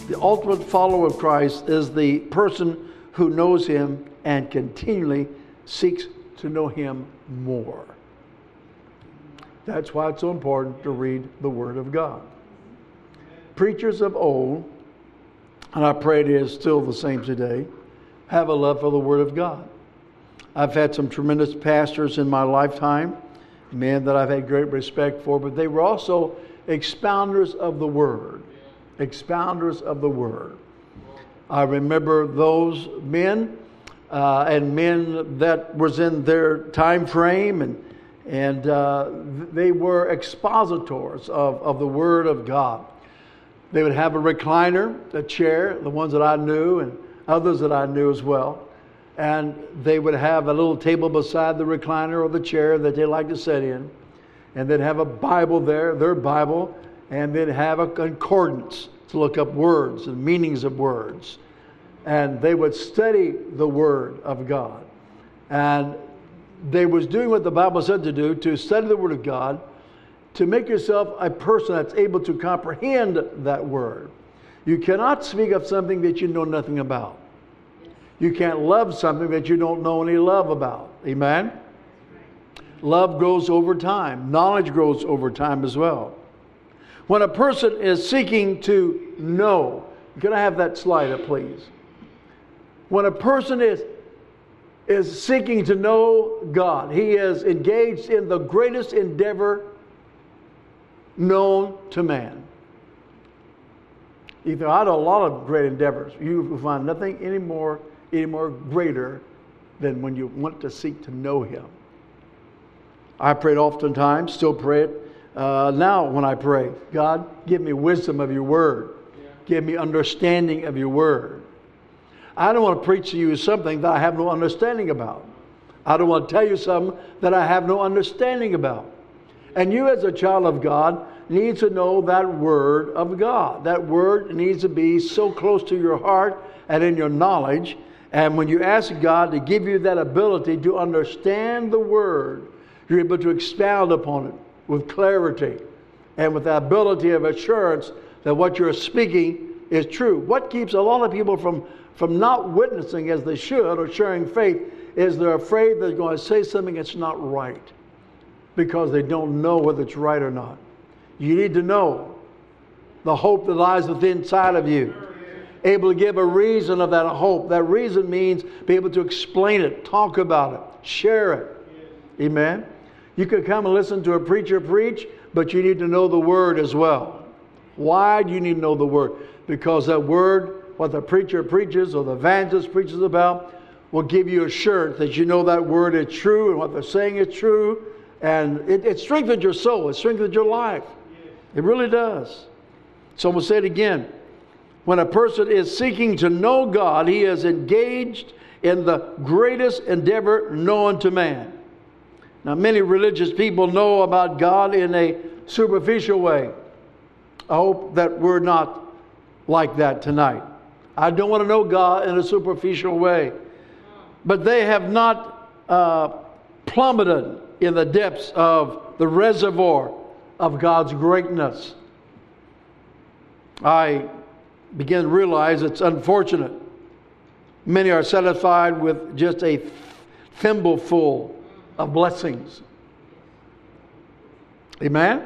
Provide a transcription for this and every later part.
The ultimate follower of Christ is the person who knows Him and continually seeks to know Him more. That's why it's so important to read the Word of God. Preachers of old, and I pray it is still the same today, have a love for the Word of God. I've had some tremendous pastors in my lifetime, men that I've had great respect for, but they were also expounders of the Word. Expounders of the Word. I remember those men and men that was in their time frame, and they were expositors of the Word of God. They would have a recliner, a chair, the ones that I knew and others that I knew as well. And they would have a little table beside the recliner or the chair that they like to sit in. And they'd have a Bible there, their Bible, and they'd have a concordance to look up words and meanings of words. And they would study the Word of God. And they was doing what the Bible said to do, to study the Word of God, to make yourself a person that's able to comprehend that Word. You cannot speak of something that you know nothing about. You can't love something that you don't know any love about. Amen? Love grows over time. Knowledge grows over time as well. When a person is seeking to know, can I have that slide up, please? When a person is seeking to know God, he is engaged in the greatest endeavor known to man. I know a lot of great endeavors. You will find nothing any more greater than when you want to seek to know Him. I prayed oftentimes, still pray it now when I pray. God, give me wisdom of your Word. Give me understanding of your Word. I don't want to preach to you something that I have no understanding about. I don't want to tell you something that I have no understanding about. And you as a child of God need to know that Word of God. That Word needs to be so close to your heart and in your knowledge. And when you ask God to give you that ability to understand the Word, you're able to expound upon it with clarity and with the ability of assurance that what you're speaking is true. What keeps a lot of people from not witnessing as they should or sharing faith is they're afraid they're going to say something that's not right because they don't know whether it's right or not. You need to know the hope that lies within inside of you. Able to give a reason of that hope. That reason means be able to explain it, talk about it, share it. Amen? You could come and listen to a preacher preach, but you need to know the Word as well. Why do you need to know the Word? Because that Word, what the preacher preaches or the evangelist preaches about, will give you assurance that you know that Word is true and what they're saying is true. And it strengthens your soul. It strengthens your life. It really does. So we'll say it again. When a person is seeking to know God, he is engaged in the greatest endeavor known to man. Now, many religious people know about God in a superficial way. I hope that we're not like that tonight. I don't want to know God in a superficial way. But they have not plummeted in the depths of the reservoir of God's greatness. I begin to realize it's unfortunate. Many are satisfied with just a thimbleful of blessings. Amen?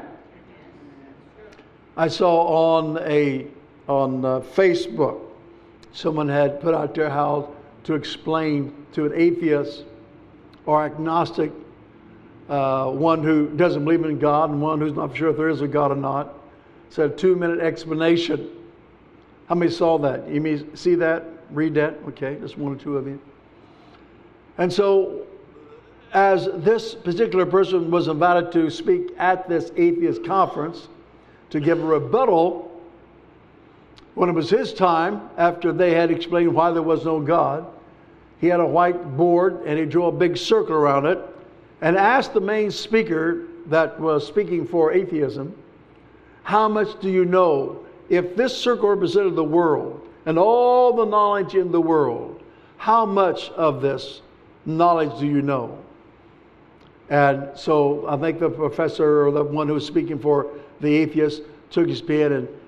I saw on Facebook, someone had put out there how to explain to an atheist or agnostic, one who doesn't believe in God and one who's not sure if there is a God or not. It's a 2-minute explanation. How many saw that? You may see that? Read that? Okay, just one or two of you. And so, as this particular person was invited to speak at this atheist conference to give a rebuttal, when it was his time, after they had explained why there was no God, he had a white board and he drew a big circle around it and asked the main speaker that was speaking for atheism, how much do you know? If this circle represented the world and all the knowledge in the world, how much of this knowledge do you know? And so I think the professor or the one who was speaking for the atheist took his pen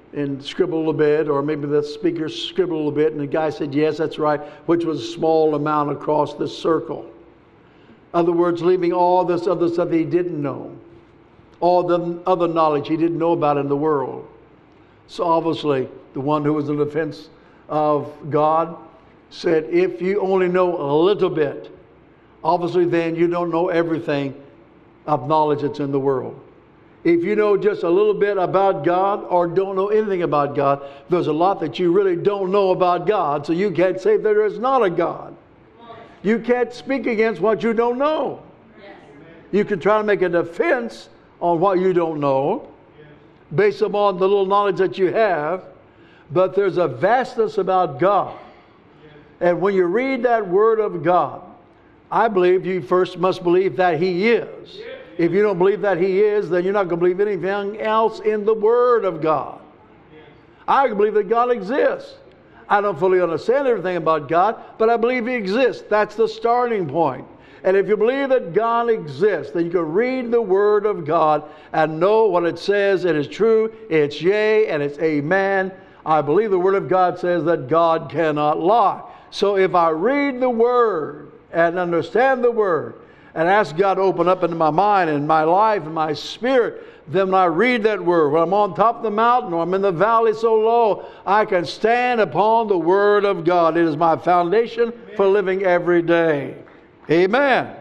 and scribble a little bit, or maybe the speaker scribbled a little bit, and the guy said, yes, that's right, which was a small amount across this circle. In other words, leaving all this other stuff he didn't know, all the other knowledge he didn't know about in the world. So obviously, the one who was in defense of God said, if you only know a little bit, obviously then you don't know everything of knowledge that's in the world. If you know just a little bit about God or don't know anything about God, there's a lot that you really don't know about God, so you can't say there is not a God. You can't speak against what you don't know. You can try to make a defense on what you don't know based upon the little knowledge that you have, but there's a vastness about God. And when you read that Word of God, I believe you first must believe that He is. If you don't believe that He is, then you're not going to believe anything else in the Word of God. I believe that God exists. I don't fully understand everything about God, but I believe He exists. That's the starting point. And if you believe that God exists, then you can read the Word of God and know what it says. It is true, it's yea, and it's amen. I believe the Word of God says that God cannot lie. So if I read the Word and understand the Word, and ask God to open up into my mind and my life and my spirit, then when I read that Word, when I'm on top of the mountain or I'm in the valley so low, I can stand upon the Word of God. It is my foundation for living every day. Amen.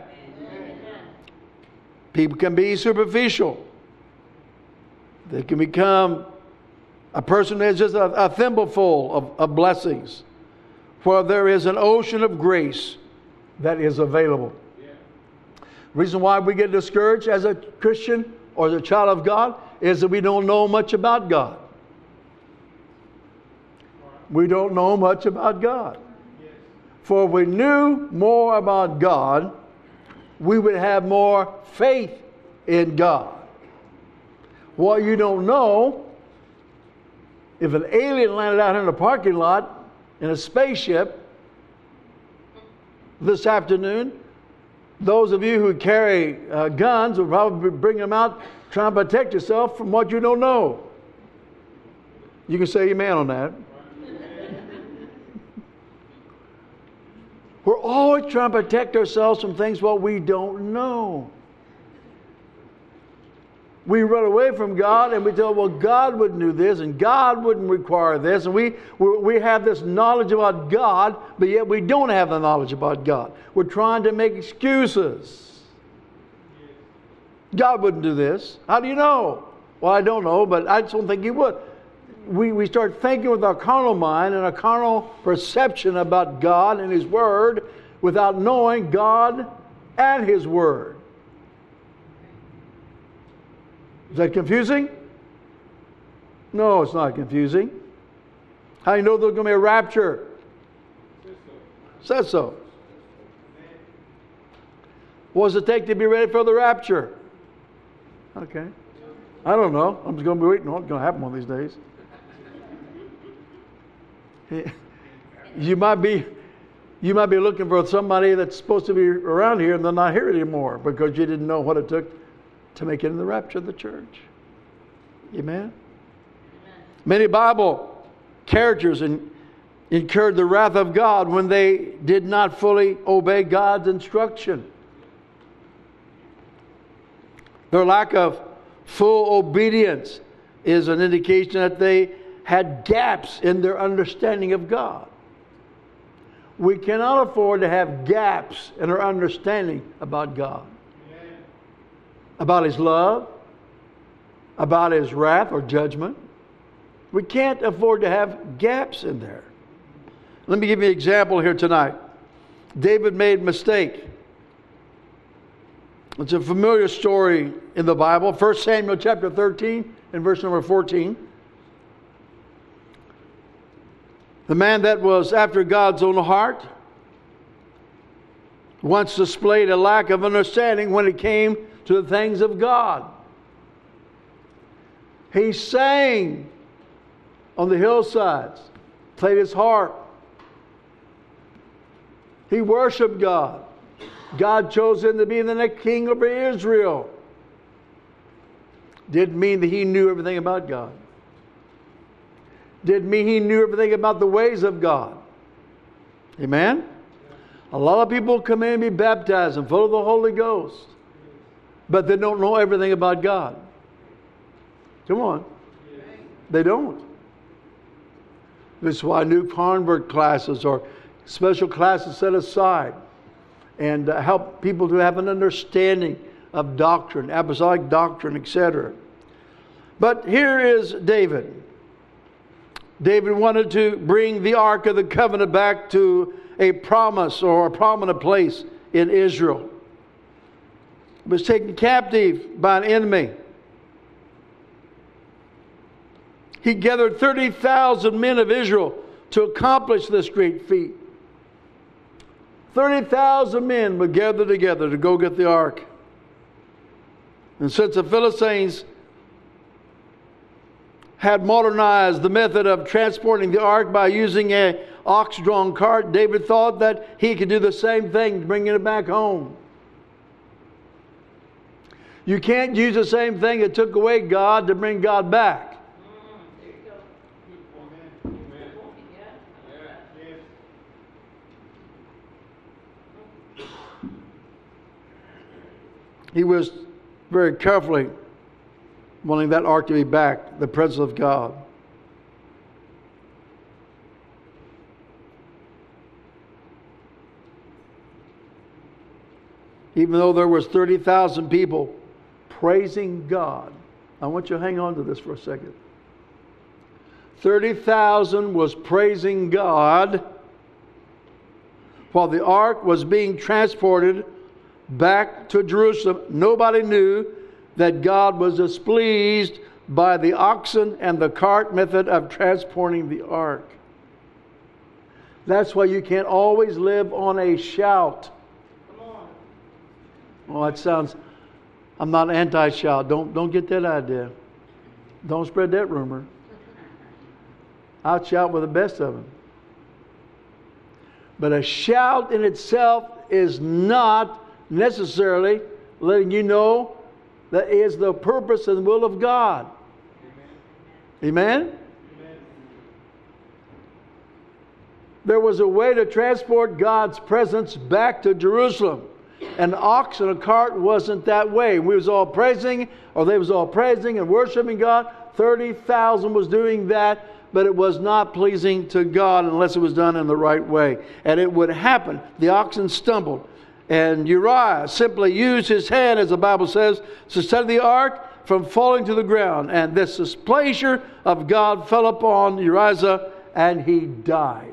People can be superficial. They can become a person that has just a thimbleful of blessings, where there is an ocean of grace that is available. Reason why we get discouraged as a Christian or as a child of God is that we don't know much about God. We don't know much about God. For if we knew more about God, we would have more faith in God. What you don't know, if an alien landed out in a parking lot in a spaceship this afternoon, those of you who carry guns will probably bring them out trying to protect yourself from what you don't know. You can say amen on that. We're always trying to protect ourselves from things what we don't know. We run away from God and we tell, well, God wouldn't do this and God wouldn't require this. And we have this knowledge about God, but yet we don't have the knowledge about God. We're trying to make excuses. God wouldn't do this. How do you know? Well, I don't know, but I just don't think He would. We start thinking with our carnal mind and a carnal perception about God and His Word without knowing God and His Word. Is that confusing? No, it's not confusing. How do you know there's going to be a rapture? Says so. What does it take to be ready for the rapture? Okay. I don't know. I'm just going to be waiting on what's going to happen one of these days. You might be looking for somebody that's supposed to be around here and they're not here anymore because you didn't know what it took to make it in the rapture of the church. Amen? Many Bible characters incurred the wrath of God when they did not fully obey God's instruction. Their lack of full obedience is an indication that they had gaps in their understanding of God. We cannot afford to have gaps in our understanding about God. About His love, about His wrath or judgment. We can't afford to have gaps in there. Let me give you an example here tonight. David made a mistake. It's a familiar story in the Bible. 1 Samuel chapter 13 and verse number 14. The man that was after God's own heart once displayed a lack of understanding when it came to the things of God. He sang on the hillsides, played his harp. He worshiped God. God chose him to be the next king over Israel. Didn't mean that he knew everything about God. didn't mean he knew everything about the ways of God. Amen? A lot of people come in and be baptized and full of the Holy Ghost, but they don't know everything about God. Come on. They don't. This is why new convert classes or special classes set aside and help people to have an understanding of doctrine, apostolic doctrine, etc. But here is David. David wanted to bring the Ark of the Covenant back to a promise or a prominent place in Israel. It was taken captive by an enemy. He gathered 30,000 men of Israel to accomplish this great feat. 30,000 men would gather together to go get the ark. And since the Philistines had modernized the method of transporting the ark by using an ox-drawn cart, David thought that he could do the same thing, bringing it back home. You can't use the same thing that took away God to bring God back. He was very carefully wanting that ark to be back, the presence of God. Even though there was 30,000 people praising God. I want you to hang on to this for a second. 30,000 was praising God while the ark was being transported back to Jerusalem. Nobody knew that God was displeased by the oxen and the cart method of transporting the ark. That's why you can't always live on a shout. Oh, that sounds... I'm not anti-shout. Don't get that idea. Don't spread that rumor. I'll shout with the best of them. But a shout in itself is not necessarily letting you know that is the purpose and will of God. Amen? Amen? There was a way to transport God's presence back to Jerusalem. An ox and a cart wasn't that way. We was all praising, or they was all praising and worshiping God. 30,000 was doing that, but it was not pleasing to God unless it was done in the right way. And it would happen. The oxen stumbled. And Uriah simply used his hand, as the Bible says, to steady the ark from falling to the ground. And this displeasure of God fell upon Uriah, and he died.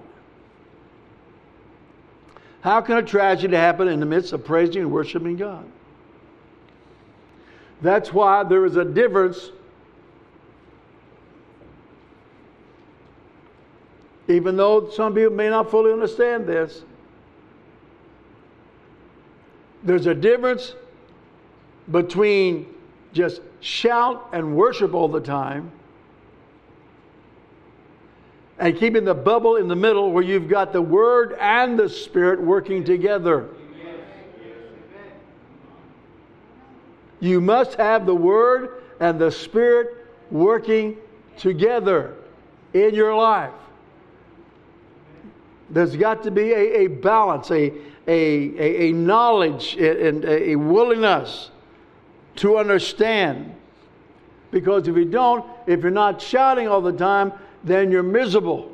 How can a tragedy happen in the midst of praising and worshiping God? That's why there is a difference. Even though some people may not fully understand this, there's a difference between just shout and worship all the time and keeping the bubble in the middle where you've got the Word and the Spirit working together. You must have the Word and the Spirit working together in your life. There's got to be a balance, a knowledge and a willingness to understand. Because if you don't, if you're not shouting all the time, then you're miserable.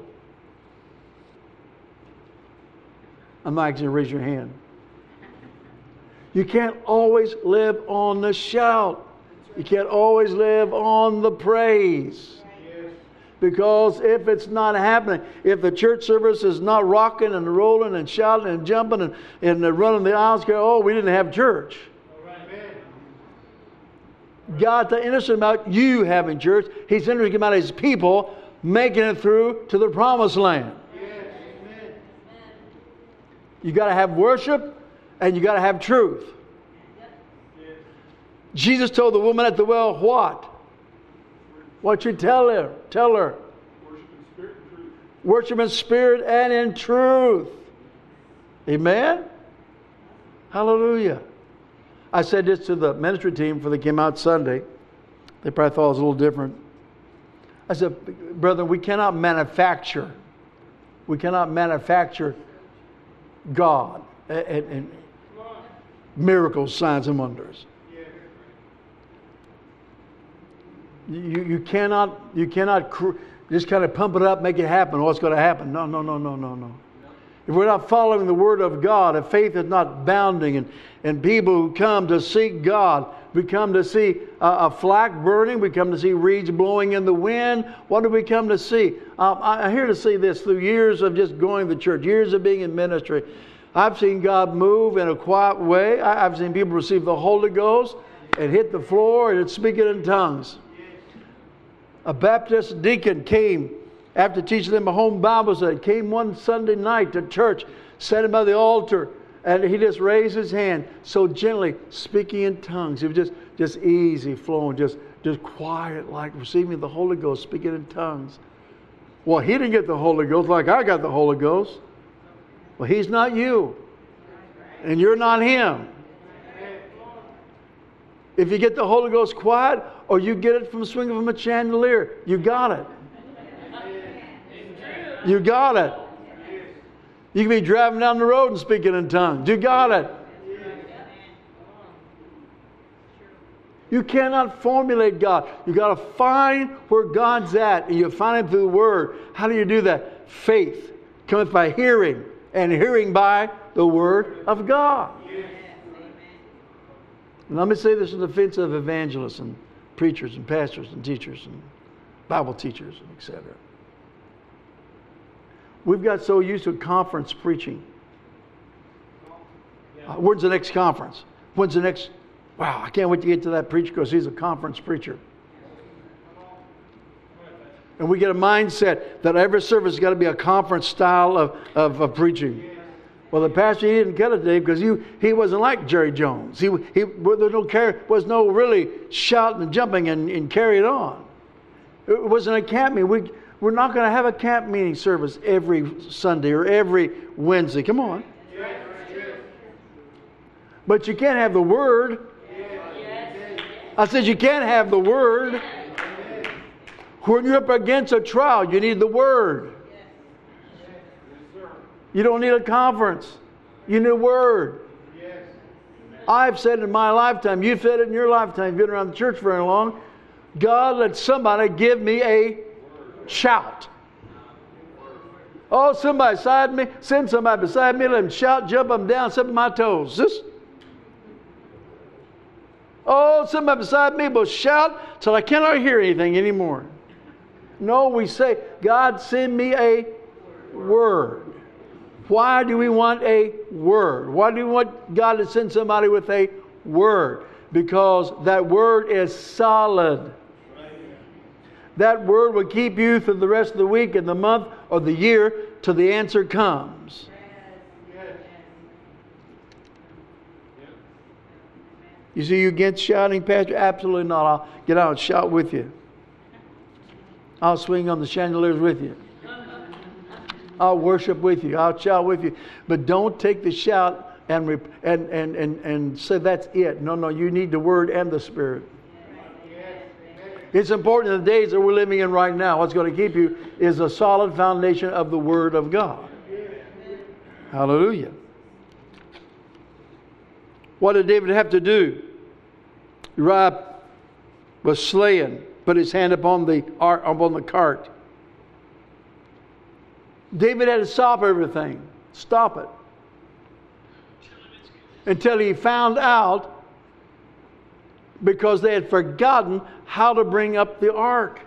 I'm not asking you to raise your hand. You can't always live on the shout. You can't always live on the praise. Because if it's not happening, if the church service is not rocking and rolling and shouting and jumping and running the aisles, we didn't have church. God's not interested about you having church. He's interested about His people making it through to the promised land. Yes. You got to have worship and you got to have truth. Yes. Jesus told the woman at the well what? What you tell her? Tell her. Worship in spirit and in truth. Amen? Hallelujah. I said this to the ministry team before they came out Sunday. They probably thought it was a little different. I said, brother, we cannot manufacture. We cannot manufacture God and miracles, signs, and wonders. You cannot just kind of pump it up, make it happen. What's going to happen? No. If we're not following the Word of God, if faith is not bounding, and people who come to seek God, we come to see a flax burning, we come to see reeds blowing in the wind. What do we come to see? I'm here to see this through years of just going to church, years of being in ministry. I've seen God move in a quiet way. I've seen people receive the Holy Ghost and hit the floor and it's speaking in tongues. A Baptist deacon came after teaching them a home Bible study, came one Sunday night to church, sat him by the altar, and he just raised his hand so gently, speaking in tongues. It was just easy flowing, just quiet, like receiving the Holy Ghost, speaking in tongues. Well, he didn't get the Holy Ghost like I got the Holy Ghost. Well, he's not you, and you're not him. If you get the Holy Ghost quiet, or you get it from swinging from a chandelier, you got it. You got it. You can be driving down the road and speaking in tongues. You got it. You cannot formulate God. You got to find where God's at, and you find Him through the Word. How do you do that? Faith cometh by hearing, and hearing by the Word of God. And let me say this in defense of evangelists and preachers and pastors and teachers and Bible teachers, etc. We've got so used to conference preaching. When's the next conference? When's the next? Wow, I can't wait to get to that preacher because he's a conference preacher. And we get a mindset that every service has got to be a conference style of preaching. Well, the pastor, he didn't cut it today because he wasn't like Jerry Jones. There was no really shouting and jumping and carrying on. It wasn't a camp meeting. We're not going to have a camp meeting service every Sunday or every Wednesday. Come on. But you can't have the Word. I said you can't have the Word. When you're up against a trial, you need the Word. You don't need a conference. You need a Word. I've said in my lifetime, you've said it in your lifetime, you've been around the church very long, God, let somebody give me a shout. Oh, somebody beside me, send somebody beside me, let them shout, jump them down, step on my toes. Oh, somebody beside me will shout till I cannot hear anything anymore. No, we say, God, send me a Word. Why do we want a Word? Why do we want God to send somebody with a Word? Because that Word is solid. That Word will keep you through the rest of the week and the month or the year till the answer comes. You see, you against shouting, Pastor? Absolutely not. I'll get out and shout with you. I'll swing on the chandeliers with you. I'll worship with you. I'll shout with you. But don't take the shout and say that's it. No, you need the Word and the Spirit. It's important in the days that we're living in right now. What's going to keep you is a solid foundation of the Word of God. Hallelujah. What did David have to do? Uriah was slain, put his hand upon the cart. David had to stop everything. Stop it. Until he found out, because they had forgotten how to bring up the ark.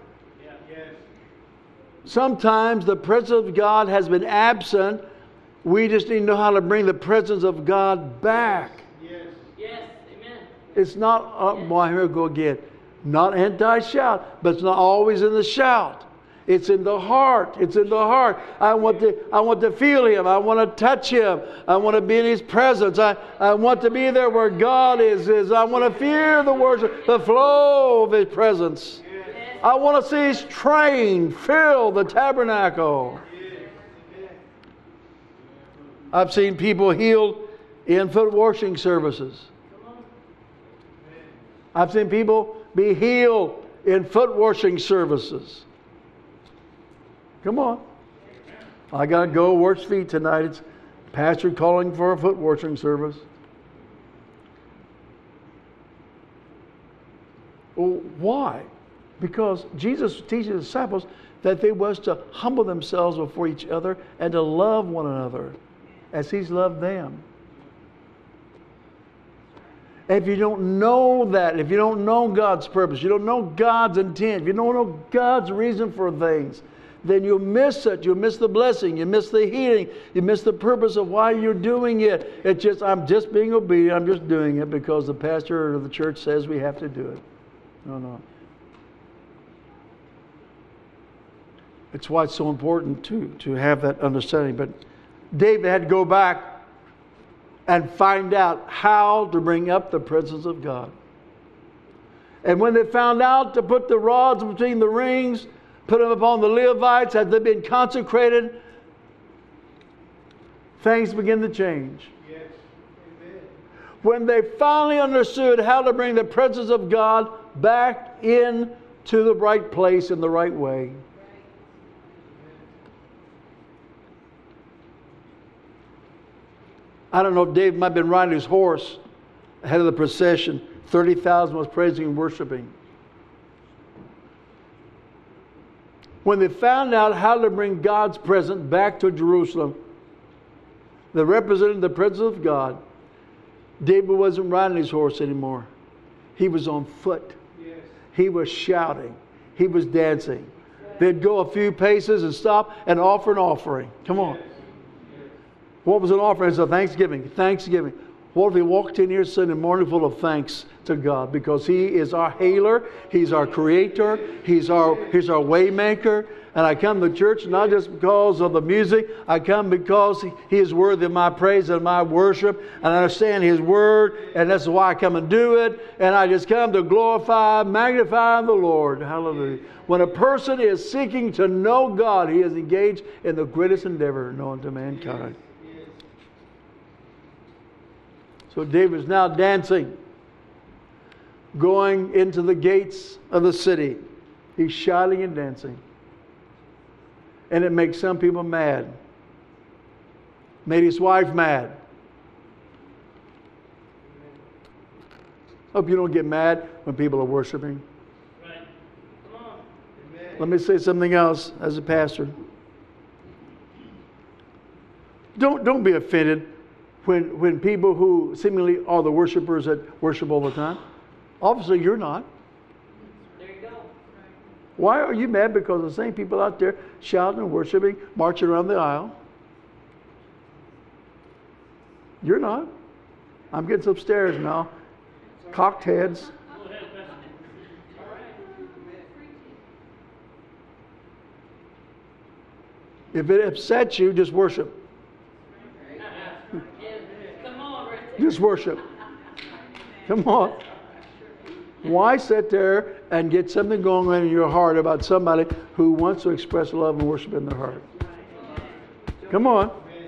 Sometimes the presence of God has been absent. We just need to know how to bring the presence of God back. Amen. It's not, well, here we go again. Not anti-shout, but it's not always in the shout. It's in the heart. It's in the heart. I want to feel Him. I want to touch Him. I want to be in His presence. I want to be there where God is. I want to feel the worship, the flow of His presence. I want to see His train fill the tabernacle. I've seen people healed in foot washing services. I've seen people be healed in foot washing services. Come on. I got to go wash feet tonight. It's pastor calling for a foot washing service. Well, why? Because Jesus teaches the disciples that they was to humble themselves before each other and to love one another as He's loved them. If you don't know that, if you don't know God's purpose, you don't know God's intent, if you don't know God's reason for things, then you'll miss it. You'll miss the blessing. You miss the healing. You miss the purpose of why you're doing it. It's just, I'm just being obedient. I'm just doing it because the pastor or the church says we have to do it. No. It's why it's so important to have that understanding. But David had to go back and find out how to bring up the presence of God. And when they found out to put the rods between the rings, put them upon the Levites as they've been consecrated, things begin to change. Yes. Amen. When they finally understood how to bring the presence of God back into the right place in the right way. I don't know if David might have been riding his horse ahead of the procession. 30,000 was praising and worshiping. When they found out how to bring God's presence back to Jerusalem, that represented the presence of God, David wasn't riding his horse anymore. He was on foot. Yes. He was shouting. He was dancing. They'd go a few paces and stop and offer an offering. Come on. Yes. What was an offering? It's a thanksgiving. Thanksgiving. What if we walked in here Sunday morning full of thanks to God? Because He is our healer. He's our creator. He's our way maker. And I come to church not just because of the music. I come because He is worthy of my praise and my worship. And I understand His Word. And that's why I come and do it. And I just come to glorify, magnify the Lord. Hallelujah. When a person is seeking to know God, he is engaged in the greatest endeavor known to mankind. So David is now dancing, going into the gates of the city. He's shouting and dancing. And it makes some people mad. Made his wife mad. Hope you don't get mad when people are worshiping. Right. Come on. Amen. Let me say something else as a pastor. Don't be offended when people who seemingly are the worshipers that worship all the time. Obviously, you're not. There you go. Why are you mad? Because the same people out there shouting and worshiping, marching around the aisle. You're not. I'm getting some stares now. Cocked heads. If it upsets you, just worship. Just worship. Come on. Why sit there and get something going on in your heart about somebody who wants to express love and worship in their heart? Come on.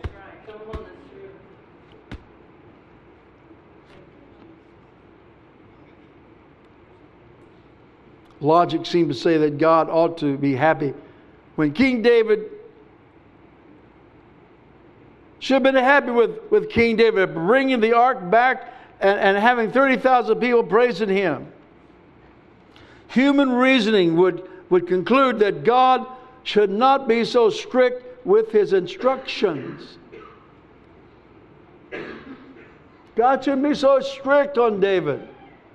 Logic seems to say that God ought to be happy. When King David should have been happy with King David bringing the ark back and having 30,000 people praising him. Human reasoning would conclude that God should not be so strict with His instructions. God shouldn't be so strict on David.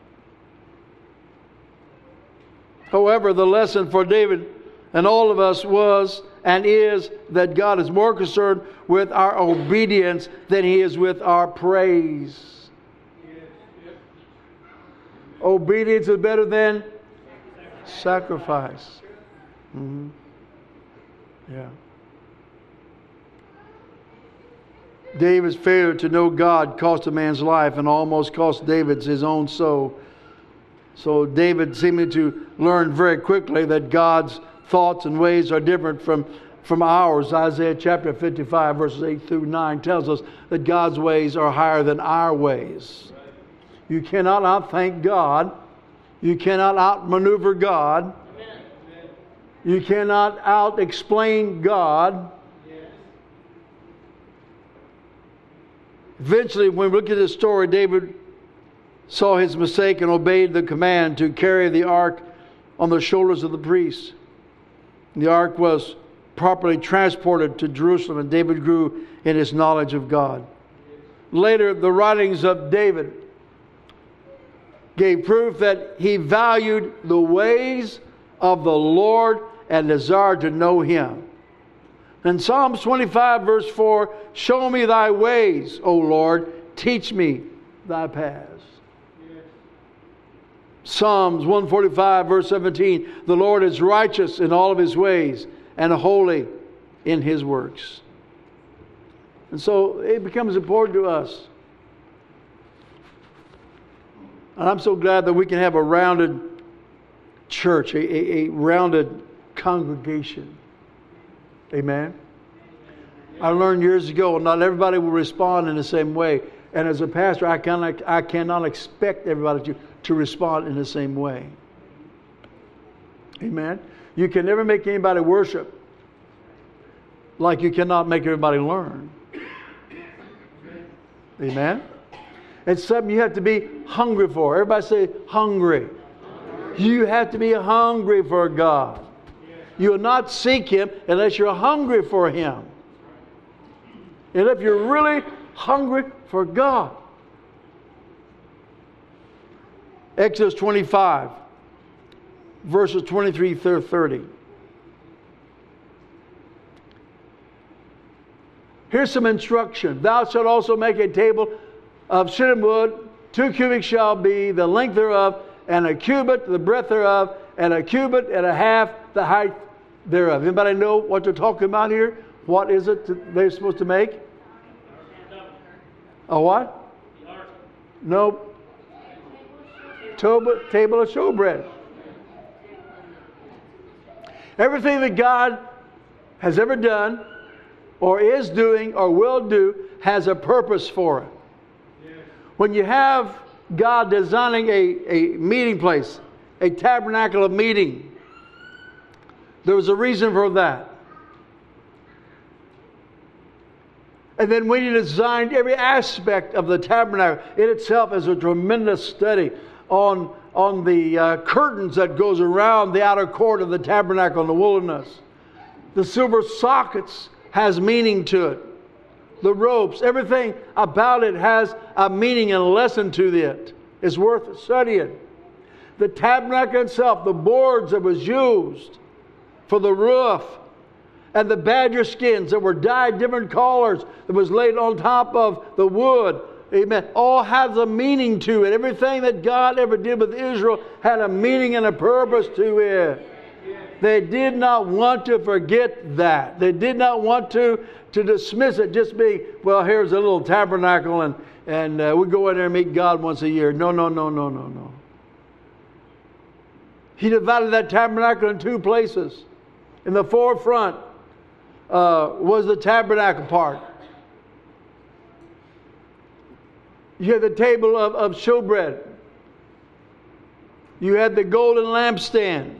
However, the lesson for David and all of us was and is that God is more concerned with our obedience than He is with our praise. Obedience is better than sacrifice. Mm-hmm. Yeah. David's failure to know God cost a man's life and almost cost David his own soul. So David seemed to learn very quickly that God's thoughts and ways are different from ours. Isaiah chapter 55 verses 8 through 9 tells us that God's ways are higher than our ways. You cannot outthank God. You cannot outmaneuver God. You cannot out-explain God. Eventually, when we look at this story, David saw his mistake and obeyed the command to carry the ark on the shoulders of the priests. The ark was properly transported to Jerusalem, and David grew in his knowledge of God. Later, the writings of David gave proof that he valued the ways of the Lord and desired to know Him. In Psalms 25 verse 4, show me thy ways, O Lord, teach me thy paths. Yes. Psalms 145 verse 17, the Lord is righteous in all of His ways and holy in His works. And so it becomes important to us. And I'm so glad that we can have a rounded church, a rounded congregation. Amen. I learned years ago, not everybody will respond in the same way. And as a pastor, I cannot expect everybody to respond in the same way. Amen. You can never make anybody worship like you cannot make everybody learn. Amen. It's something you have to be hungry for. Everybody say hungry. You have to be hungry for God. You will not seek Him unless you're hungry for Him. And if you're really hungry for God. Exodus 25, verses 23 through 30. Here's some instruction. Thou shalt also make a table of shittim wood. 2 cubits shall be the length thereof, and a cubit the breadth thereof, and a cubit and a half the height thereof. Anybody know what they're talking about here? What is it they're supposed to make? A what? Nope. Table of showbread. Everything that God has ever done, or is doing, or will do, has a purpose for it. When you have God designing a meeting place, a tabernacle of meeting, there was a reason for that. And then when He designed every aspect of the tabernacle, it itself is a tremendous study on the curtains that goes around the outer court of the tabernacle in the wilderness. The silver sockets has meaning to it. The ropes, everything about it has a meaning and a lesson to it. It's worth studying. The tabernacle itself, the boards that was used for the roof, and the badger skins that were dyed different colors that was laid on top of the wood. Amen. All has a meaning to it. Everything that God ever did with Israel had a meaning and a purpose to it. They did not want to forget that. They did not want to dismiss it just being, well, here's a little tabernacle and we go in there and meet God once a year. No. He divided that tabernacle in two places. In the forefront was the tabernacle part. You had the table of showbread. You had the golden lampstand.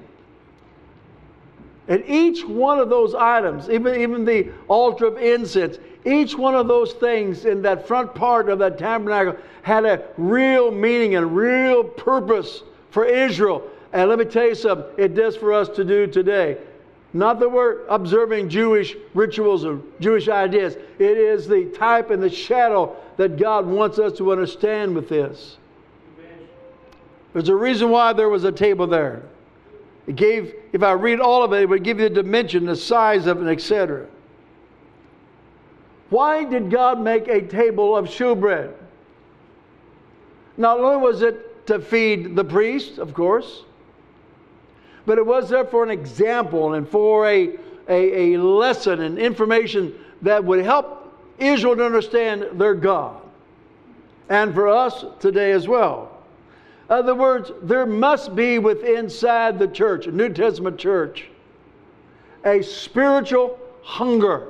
And each one of those items, even the altar of incense, each one of those things in that front part of that tabernacle had a real meaning and real purpose for Israel. And let me tell you something, it does for us to do today. Not that we're observing Jewish rituals or Jewish ideas. It is the type and the shadow that God wants us to understand with this. There's a reason why there was a table there. It gave, if I read all of it, it would give you the dimension, the size of it, etc. Why did God make a table of showbread? Not only was it to feed the priest, of course, but it was there for an example and for a lesson and information that would help Israel to understand their God. And for us today as well. In other words, there must be inside the church, a New Testament church, a spiritual hunger.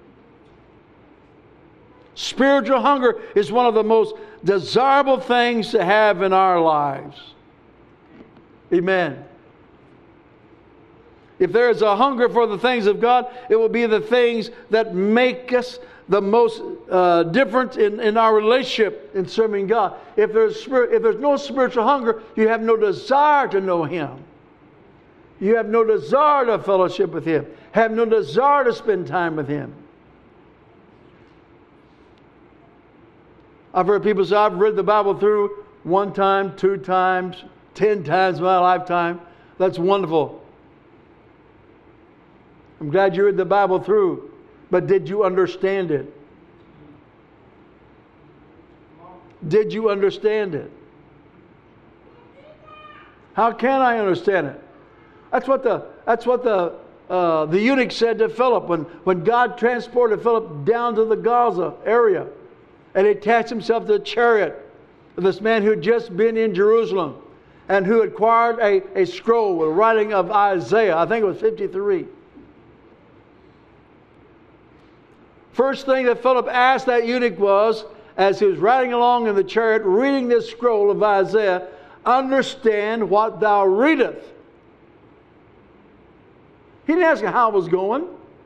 Spiritual hunger is one of the most desirable things to have in our lives. Amen. If there is a hunger for the things of God, it will be the things that make us the most different in our relationship in serving God. If there's no spiritual hunger, you have no desire to know Him. You have no desire to fellowship with Him. Have no desire to spend time with Him. I've heard people say, I've read the Bible through 1 time, 2 times, 10 times in my lifetime. That's wonderful. I'm glad you read the Bible through, but did you understand it? Did you understand it? How can I understand it? That's what the eunuch said to Philip when God transported Philip down to the Gaza area, and he attached himself to the chariot of this man who had just been in Jerusalem and who had acquired a scroll with writing of Isaiah. I think it was 53. First thing that Philip asked that eunuch was, as he was riding along in the chariot, reading this scroll of Isaiah, understand what thou readest. He didn't ask him how it was going.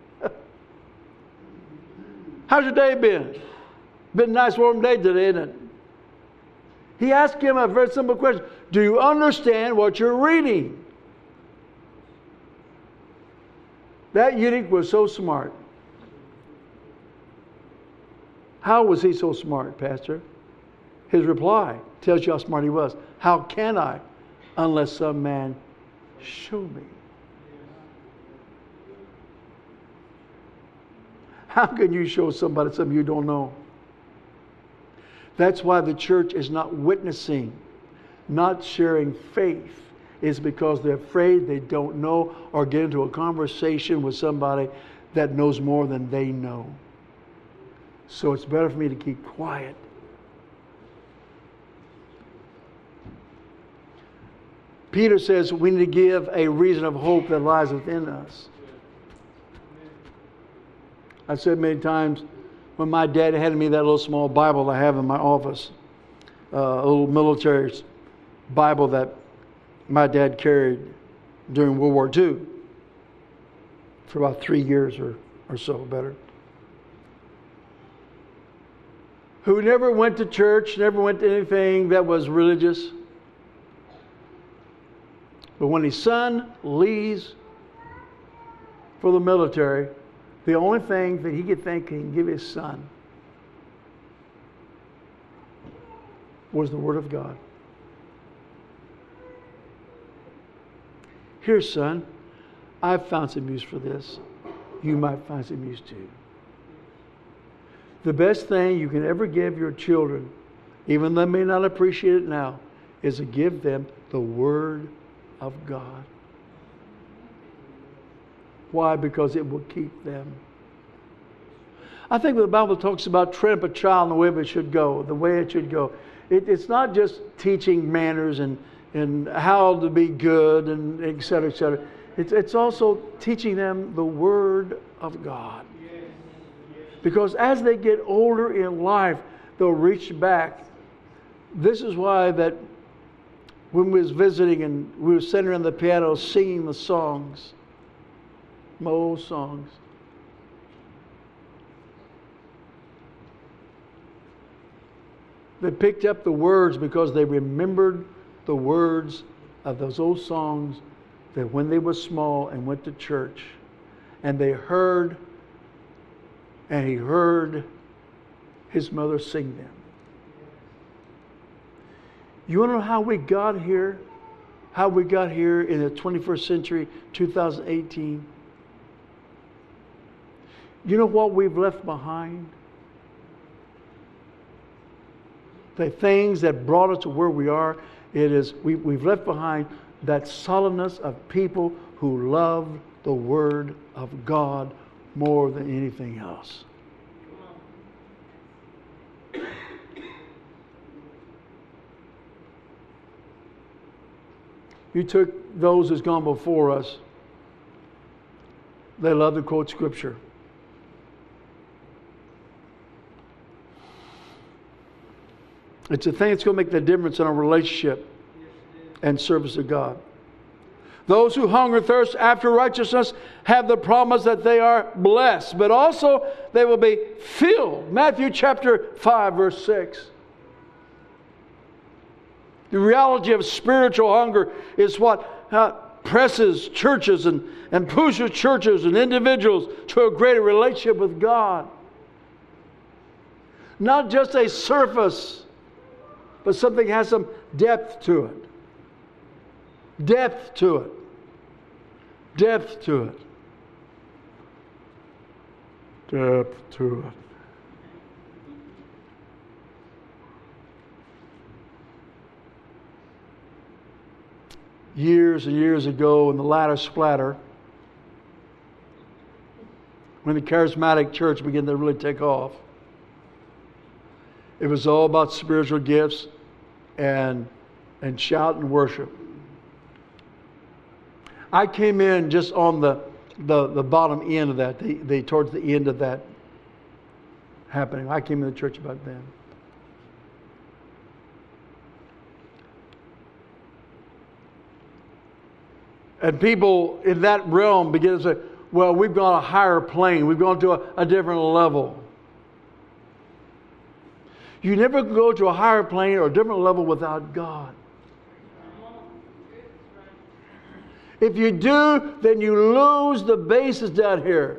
How's your day been? Been a nice warm day today, isn't it? He asked him a very simple question. Do you understand what you're reading? That eunuch was so smart. How was he so smart, Pastor? His reply tells you how smart he was. How can I, unless some man show me? How can you show somebody something you don't know? That's why the church is not witnessing, not sharing faith. It's because they're afraid they don't know or get into a conversation with somebody that knows more than they know. So it's better for me to keep quiet. Peter says we need to give a reason of hope that lies within us. I've said many times, when my dad handed me that little small Bible I have in my office, a little military Bible that my dad carried during World War II for about 3 years or so, better. Who never went to church, never went to anything that was religious. But when his son leaves for the military, the only thing that he could think he can give his son was the Word of God. Here, son, I've found some use for this. You might find some use too. The best thing you can ever give your children, even though they may not appreciate it now, is to give them the Word of God. Why? Because it will keep them. I think the Bible talks about train up a child in the way it should go, the way it should go. It's not just teaching manners and how to be good and et cetera, et cetera. It's also teaching them the Word of God. Because as they get older in life, they'll reach back. This is why that when we was visiting and we were sitting around the piano singing the songs, my old songs. They picked up the words because they remembered the words of those old songs that when they were small and went to church and they heard and he heard his mother sing them. You want to know how we got here? How we got here in the 21st century, 2018? You know what we've left behind? The things that brought us to where we are, we've left behind that solidness of people who love the Word of God more than anything else. You took those who's gone before us. They love to quote Scripture. It's a thing that's going to make the difference in our relationship and service of God. Those who hunger and thirst after righteousness have the promise that they are blessed, but also they will be filled. Matthew chapter 5, verse 6. The reality of spiritual hunger is what presses churches and pushes churches and individuals to a greater relationship with God. Not just a surface, but something has some depth to it. Depth to it. Depth to it. Depth to it. Years and years ago in the latter splatter, when the charismatic church began to really take off, it was all about spiritual gifts and shout and worship. I came in just on the bottom end of that, towards the end of that happening. I came in the church about then. And people in that realm begin to say, well, we've gone a higher plane. We've gone to a different level. You never go to a higher plane or a different level without God. If you do, then you lose the basis down here.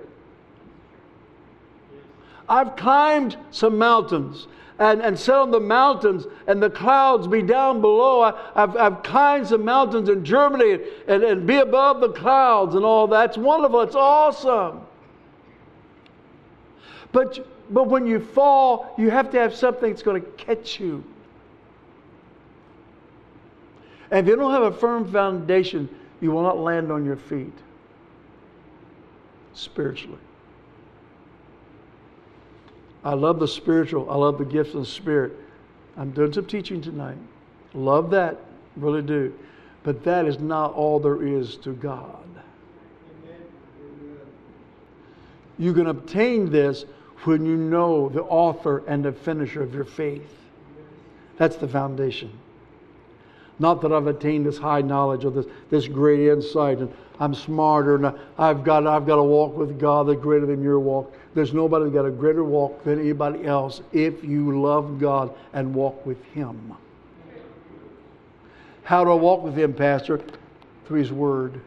I've climbed some mountains and sat on the mountains and the clouds be down below. I've climbed some mountains in Germany and be above the clouds and all that. It's wonderful. It's awesome. But when you fall, you have to have something that's going to catch you. And if you don't have a firm foundation, you will not land on your feet spiritually. I love the spiritual. I love the gifts of the Spirit. I'm doing some teaching tonight. Love that. Really do. But that is not all there is to God. You can obtain this when you know the author and the finisher of your faith. That's the foundation. Not that I've attained this high knowledge of this great insight and I'm smarter and I've got to walk with God that's greater than your walk. There's nobody that's got a greater walk than anybody else if you love God and walk with Him. How do I walk with Him, Pastor? Through His Word.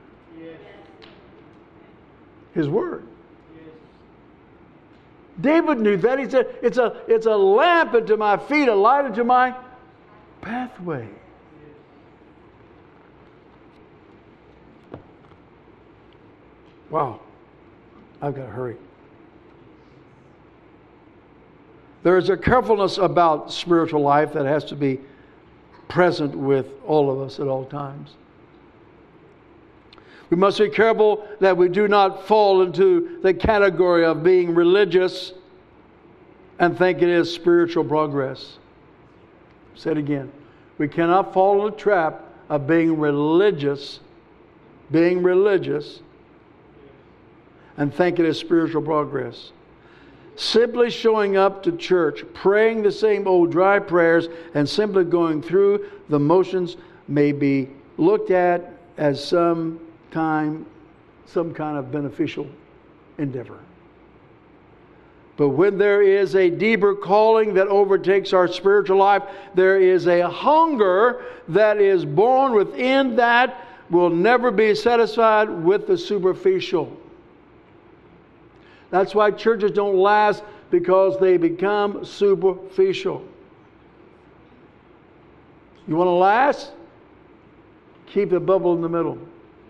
His Word. David knew that. He said, it's a lamp unto my feet, a light unto my pathway. Wow. I've got to hurry. There is a carefulness about spiritual life that has to be present with all of us at all times. We must be careful that we do not fall into the category of being religious and think it is spiritual progress. Say it again. We cannot fall in the trap of being religious and think it is spiritual progress. Simply showing up to church, praying the same old dry prayers, and simply going through the motions may be looked at as some kind of beneficial endeavor. But when there is a deeper calling that overtakes our spiritual life, there is a hunger that is born within that will never be satisfied with the superficial. That's why churches don't last, because they become superficial. You want to last? Keep the bubble in the middle.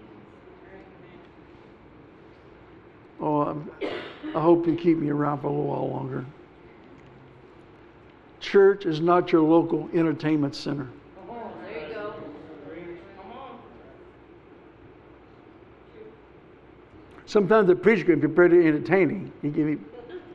Oh, I hope you keep me around for a little while longer. Church is not your local entertainment center. There you go. Come on. Sometimes the preacher can be pretty entertaining. He can be.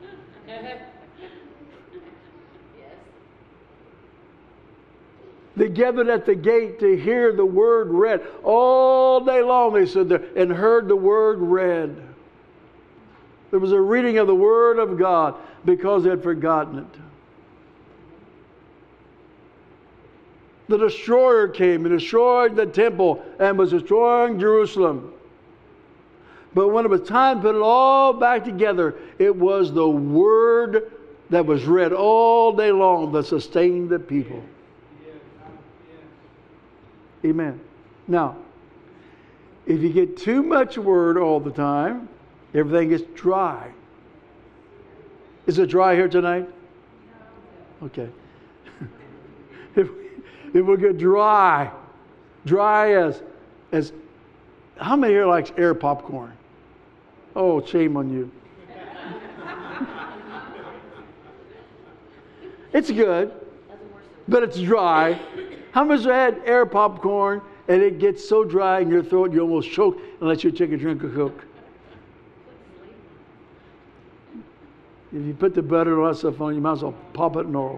They gathered at the gate to hear the word read. All day long they stood there and heard the word read. There was a reading of the Word of God because they had forgotten it. The destroyer came and destroyed the temple and was destroying Jerusalem. But when it was time to put it all back together, it was the Word that was read all day long that sustained the people. Amen. Now, if you get too much Word all the time, everything gets dry. Is it dry here tonight? Okay. It will get dry. Dry as how many here likes air popcorn? Oh, shame on you. It's good, but it's dry. How many have had air popcorn and it gets so dry in your throat you almost choke unless you take a drink of Coke? If you put the butter and all that stuff on, you might as well pop it in oil.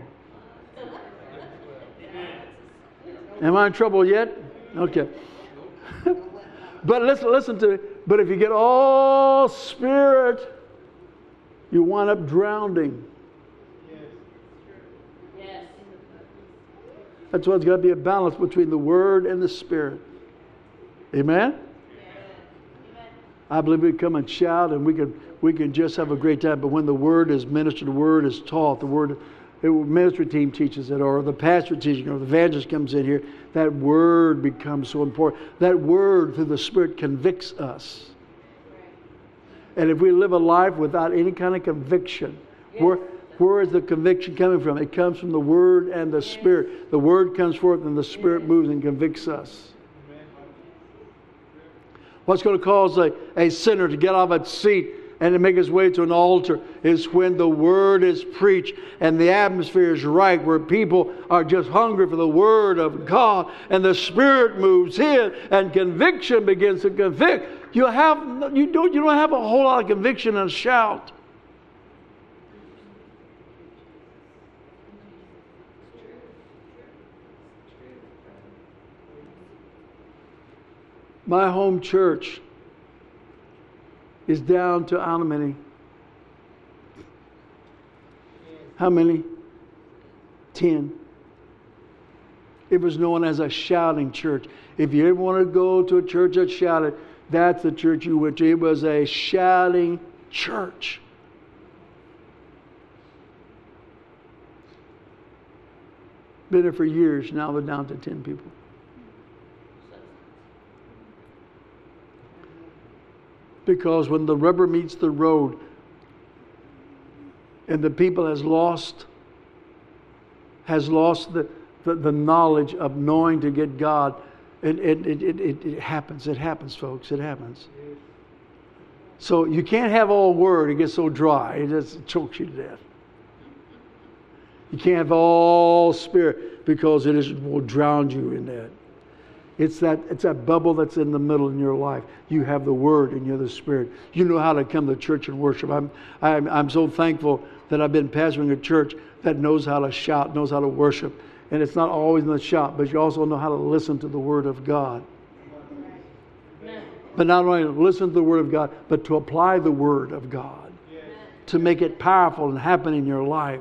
Am I in trouble yet? Okay. But listen to me. But if you get all spirit, you wind up drowning. Yes. That's why there's got to be a balance between the Word and the Spirit. Amen? I believe we come and shout and we can just have a great time. But when the Word is ministered, the Word is taught, the ministry team teaches it, or the pastor teaching, or the evangelist comes in here, that Word becomes so important. That Word through the Spirit convicts us. And if we live a life without any kind of conviction, where is the conviction coming from? It comes from the Word and the Spirit. The Word comes forth and the Spirit moves and convicts us. What's going to cause a sinner to get off its seat and to make his way to an altar is when the Word is preached and the atmosphere is right, where people are just hungry for the Word of God, and the Spirit moves in and conviction begins to convict. You don't have a whole lot of conviction and shout. My home church is down to how many? How many? 10. It was known as a shouting church. If you ever want to go to a church that shouted, that's the church you went to. It was a shouting church. Been there for years. Now we're down to 10 people. Because when the rubber meets the road and the people has lost the knowledge of knowing to get God, it happens. It happens, folks. It happens. So you can't have all Word. It gets so dry. It just chokes you to death. You can't have all Spirit because it will drown you in that. It's that bubble that's in the middle in your life. You have the Word and you're the Spirit. You know how to come to church and worship. I'm so thankful that I've been pastoring a church that knows how to shout, knows how to worship. And it's not always in the shout, but you also know how to listen to the Word of God. But not only listen to the Word of God, but to apply the Word of God. To make it powerful and happen in your life.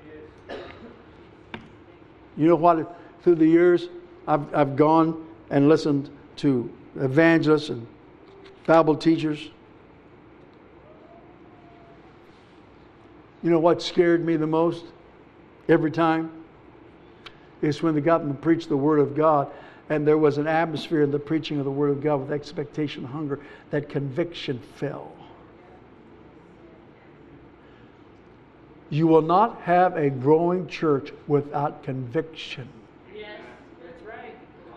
You know what? Through the years, I've gone and listened to evangelists and Bible teachers. You know what scared me the most every time? Is when they got them to preach the Word of God, and there was an atmosphere in the preaching of the Word of God with expectation and hunger, that conviction fell. You will not have a growing church without conviction. Yes, that's right.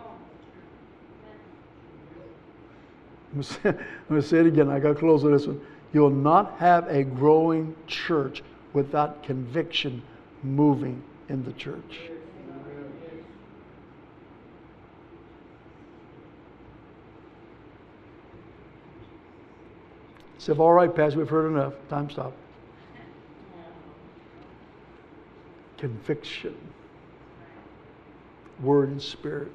I'm going to say it again. I got to close with this one. You'll not have a growing church without conviction moving in the church. So, all right, Pastor, we've heard enough. Time stop. Conviction. Word and Spirit.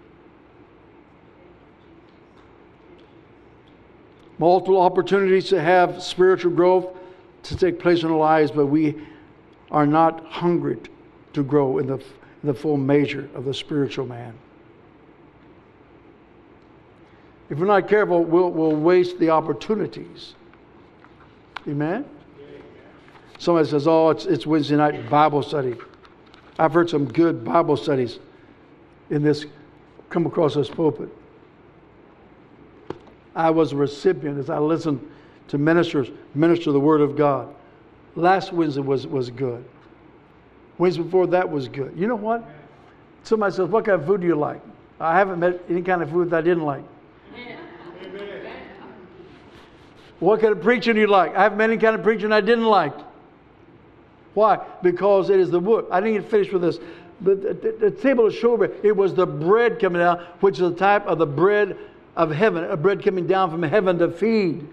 Multiple opportunities to have spiritual growth to take place in our lives, but we are not hungry to grow in the full measure of the spiritual man. If we're not careful, we'll waste the opportunities. Amen? Somebody says, oh, it's Wednesday night Bible study. I've heard some good Bible studies in this, come across this pulpit. I was a recipient as I listened to minister the Word of God. Last Wednesday was good. Wednesday before that was good. You know what? Somebody says, what kind of food do you like? I haven't met any kind of food that I didn't like. What kind of preaching do you like? I haven't met any kind of preaching I didn't like. Why? Because it is the wood. I didn't get finished with this. The table of showbread, it was the bread coming down, which is the type of the bread of heaven, a bread coming down from heaven to feed.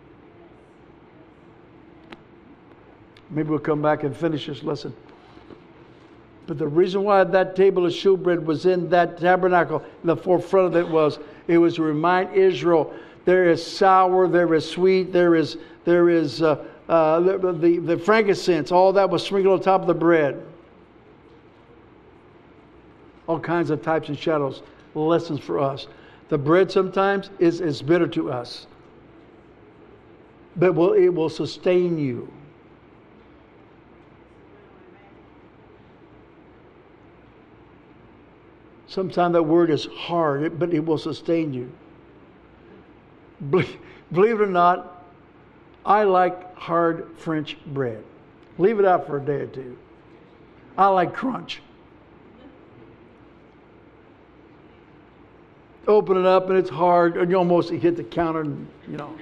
Maybe we'll come back and finish this lesson. But the reason why that table of showbread was in that tabernacle, in the forefront of it was to remind Israel, there is sour, there is sweet, there is the frankincense, all that was sprinkled on top of the bread. All kinds of types and shadows, lessons for us. The bread sometimes is bitter to us, but it will sustain you. Sometimes that word is hard, but it will sustain you. Believe it or not, I like hard French bread. Leave it out for a day or two. I like crunch. Open it up and it's hard, and you almost hit the counter, and you know.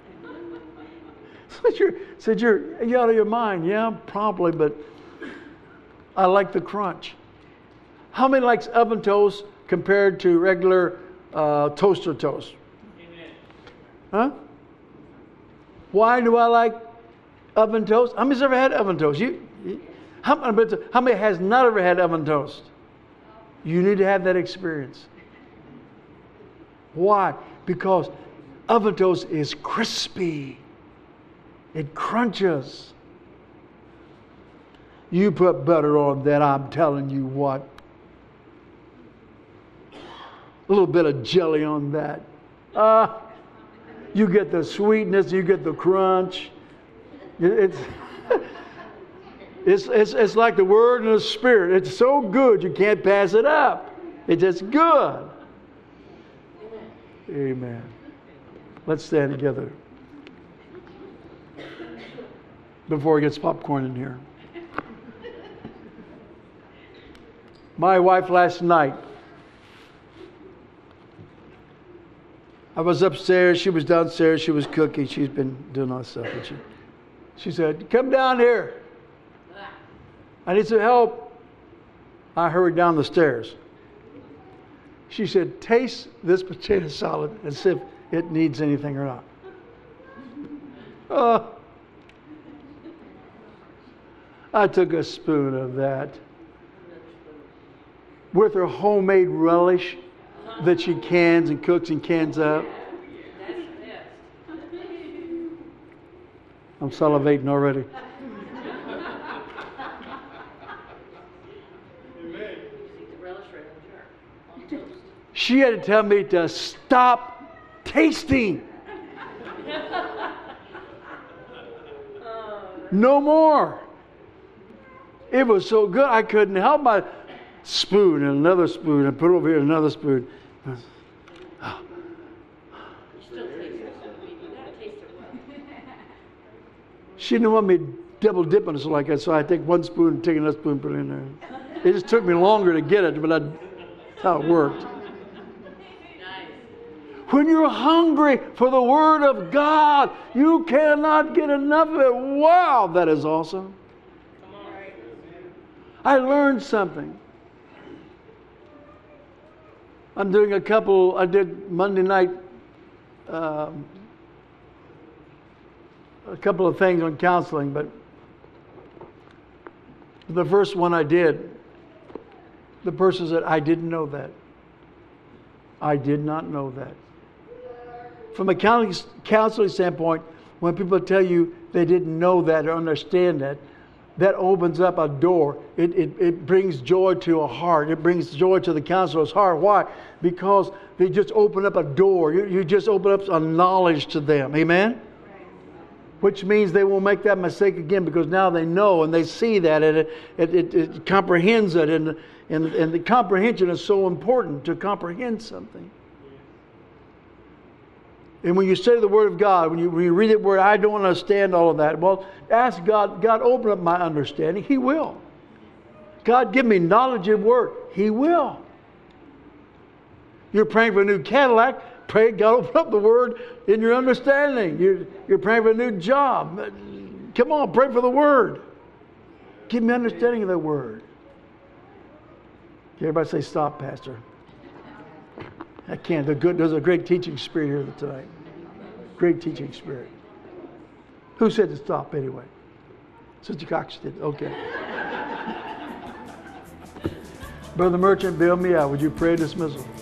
Said you're out of your mind. Yeah, probably, but I like the crunch. How many likes oven toast compared to regular toaster toast? Amen. Huh? Why do I like oven toast? How many's ever had oven toast? How many has not ever had oven toast? You need to have that experience. Why? Because oven toast is crispy. It crunches. You put butter on that, I'm telling you what. A little bit of jelly on that. You get the sweetness, you get the crunch. It's like the Word and the Spirit. It's so good you can't pass it up. It's just good. Amen. Let's stand together before it gets popcorn in here. My wife last night, I was upstairs, she was downstairs, she was cooking, she's been doing all this stuff. And she said, come down here. I need some help. I hurried down the stairs. She said, taste this potato salad and see if it needs anything or not. I took a spoon of that with her homemade relish that she cans and cooks and cans up. I'm salivating already. She had to tell me to stop tasting. No more. It was so good I couldn't help my spoon and another spoon and put it over here another spoon. She didn't want me double dipping us like that, so I take one spoon, take another spoon, put it in there. It just took me longer to get it, but that's how it worked. When you're hungry for the Word of God, you cannot get enough of it. Wow, that is awesome. I learned something. I'm doing I did Monday night, a couple of things on counseling, but the first one I did, the person said, I didn't know that. I did not know that. From a counseling standpoint, when people tell you they didn't know that or understand that, that opens up a door. It brings joy to a heart. It brings joy to the counselor's heart. Why? Because they just open up a door. You just open up a knowledge to them. Amen? Which means they won't make that mistake again, because now they know and they see that, and it comprehends it. And the comprehension is so important, to comprehend something. And when you study the Word of God, when you read the Word, I don't understand all of that. Well, ask God, God, open up my understanding. He will. God, give me knowledge of Word. He will. You're praying for a new Cadillac. Pray, God, open up the Word in your understanding. You're praying for a new job. Come on, pray for the Word. Give me understanding of the Word. Everybody say, stop, Pastor. I can't. There's a great teaching spirit here tonight. Great teaching spirit. Who said to stop anyway? Sister Cox did. Okay. Brother Merchant, bail me out. Would you pray dismissal?